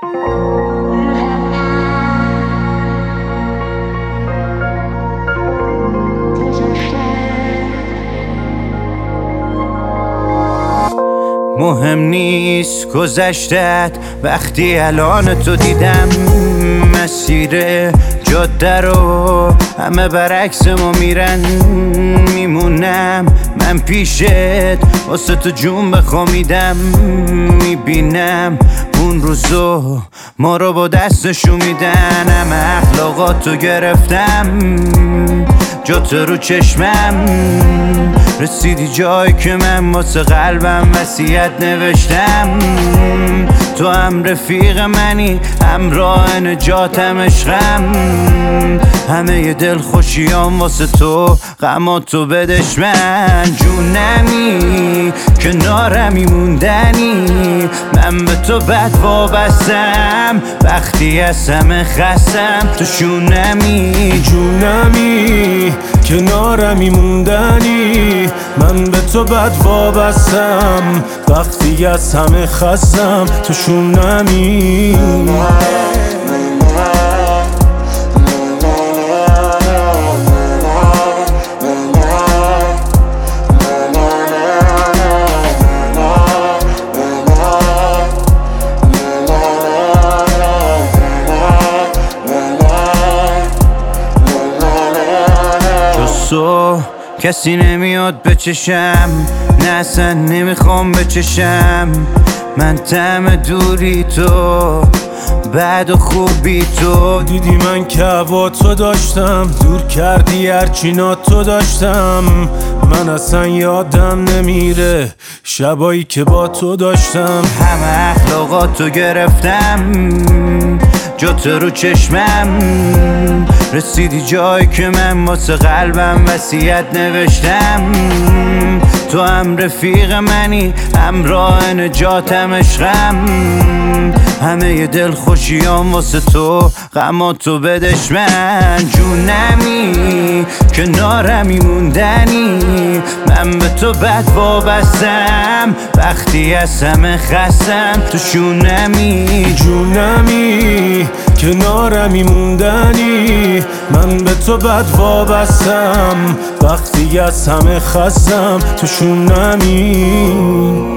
مهم نیست گذشتت وقتی الان تو دیدم، مسیر جاده رو همه برعکس ما میرن، میمونم من پیشت واسه تو جون بخوامیدم، میبینم اون روزو ما رو با دستشو میدن، همه اخلاقاتو گرفتم جات رو چشمم، رسیدی جایی که من واسه قلبم وصیت نوشتم، تو هم رفیق منی همراه نجاتم عشقم، همه ی دل خوشیام واسه تو غماتو بدش من، جونمی کنارمی موندنی، من به تو بد وابستم وقتی از همه خستم، تو شونمی جونمی کنارمی موندنی، من به تو بد وابستم وقتی از همه خستم، تو شونمی تو کسی نمیاد بچشم، نه اصلا نمیخوام بچشم، من طعم دوری تو بعد و خوبی تو، دیدی من که هوا تو داشتم، دور کردی هرچی تو داشتم، من اصلا یادم نمیره شبایی که با تو داشتم، همه اخلاقاتو گرفتم جات رو چشمم، رسیدی جایی که من واسه قلبم وصیت نوشتم، تو هم رفیق منی همراه نجاتم عشقم، همه ی دل خوشیام واسه تو غماتو بدش من، جونمی کنارمی موندنی، من به تو بد وابستم وقتی از همه خستم، تو شونمی جونمی کنارمی موندنی، من به تو بد وابستم وقتی از همه خستم، تو شونمی